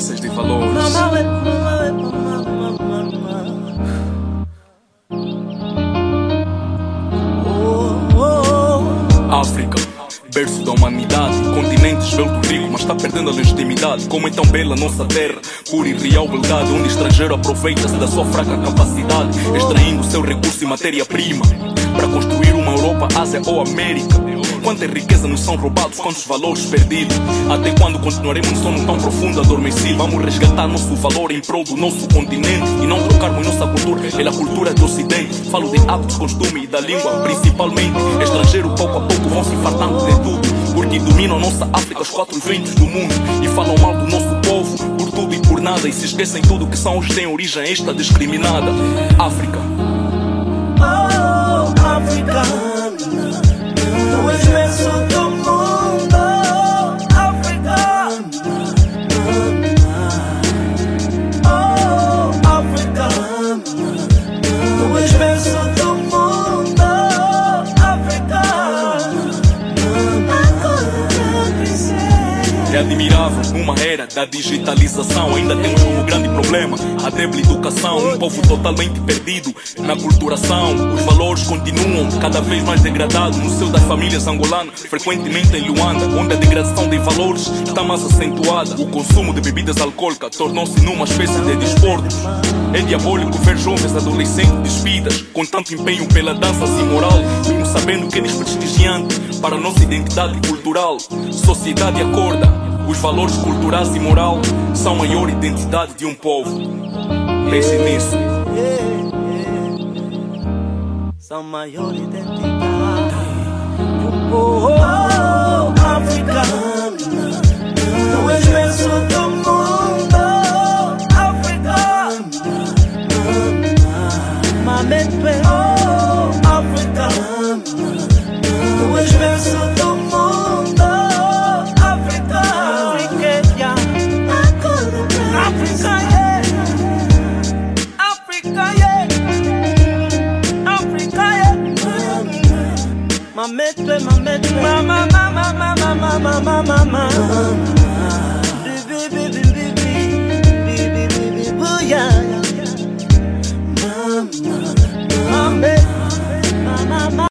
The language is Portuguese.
potências de valores. África, berço da humanidade, continente esbelto rico, mas está perdendo a legitimidade. Como é tão bela nossa terra, pura e real beldade, onde estrangeiro aproveita-se da sua fraca capacidade, extraindo seu recurso e matéria-prima para construir uma Europa, Ásia ou América. Quanta riqueza nos são roubados, quantos valores perdidos. Até quando continuaremos em sono tão profundo adormecido? Vamos resgatar nosso valor em prol do nosso continente e não trocarmos nossa cultura pela cultura do ocidente. Falo de hábitos, costume e da língua principalmente. Estrangeiro pouco a pouco vão se fartando de tudo, porque dominam nossa África os quatro ventos do mundo e falam mal do nosso povo por tudo e por nada, e se esquecem tudo que são, hoje tem origem esta discriminada. África, oh, África, tu és berço do mundo, África. Oh, África, tu és berço do mundo, África. é admirável, numa era da digitalização ainda temos como grande problema a débil educação. Um povo totalmente perdido na culturação. Os valores continuam cada vez mais degradados no seio das famílias angolanas, frequentemente em Luanda, onde a degradação de valores está mais acentuada. O consumo de bebidas alcoólicas tornou-se numa espécie de desporto. É diabólico ver jovens adolescentes despidas com tanto empenho pela dança imoral, mesmo sabendo que é desprestigiante para a nossa identidade cultural. Sociedade acorda, os valores culturais e moral são a maior identidade de um povo. Pense nisso. São maior identidade de um povo. Oh, África, tu és berço do mundo, África. Mametwe, oh, África, tu és berço do mundo, África. África, yeah. África, yeah. África, yeah. Mametwe, mama, mama, mama, mama, mama, mama.